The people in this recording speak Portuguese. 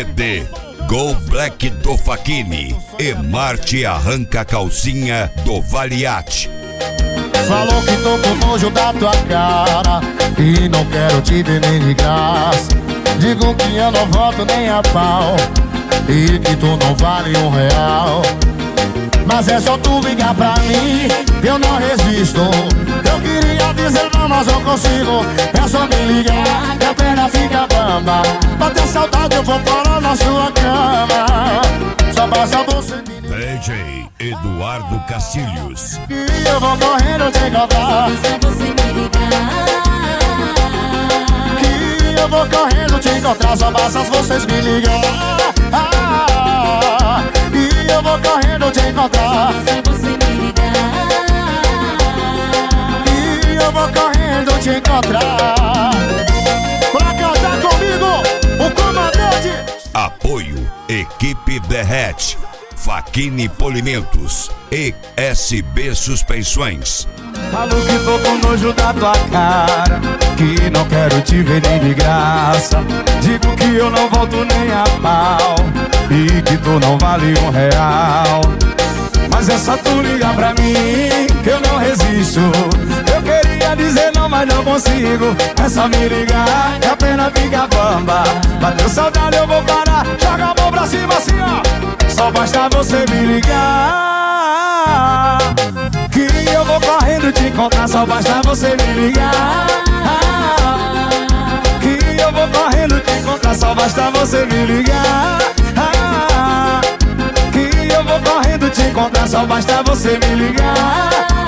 CD Go Black do Facchini e Marte Arranca Calcinha do Valiati. Falou que tô com nojo da tua cara e não quero te ver nem de graça. Digo que eu não volto nem a pau e que tu não vale R$1. Mas é só tu ligar pra mim, eu não resisto. Eu queria dizer não, mas não consigo. É só me ligar que a perna fica bamba. Bater saudade eu vou parar na sua cama. Só basta você me ligar. DJ Eduardo Castilhos. E eu vou correndo te encontrar. Só você me ligar. Que eu vou correndo te encontrar. Só basta vocês me ligar. E eu vou correndo te encontrar. Só você me ligar. E eu vou correndo te encontrar. Pra cantar comigo, o comandante. Apoio Equipe Derrete, Facchini Polimentos e SB Suspensões. Falo que tô com nojo da tua cara, que não quero te ver nem de graça. Digo que eu não volto nem a pau e que tu não vale R$1. Mas é só tu ligar pra mim que eu não resisto. Eu queria dizer não, mas não consigo. É só me ligar que a pena fica bamba. Bateu saudade eu vou parar. Joga a mão pra cima assim ó. Só basta você me ligar que eu vou correndo te encontrar. Só basta você me ligar que eu vou correndo te encontrar. Só basta você me ligar que eu vou correndo te encontrar. Só basta você me ligar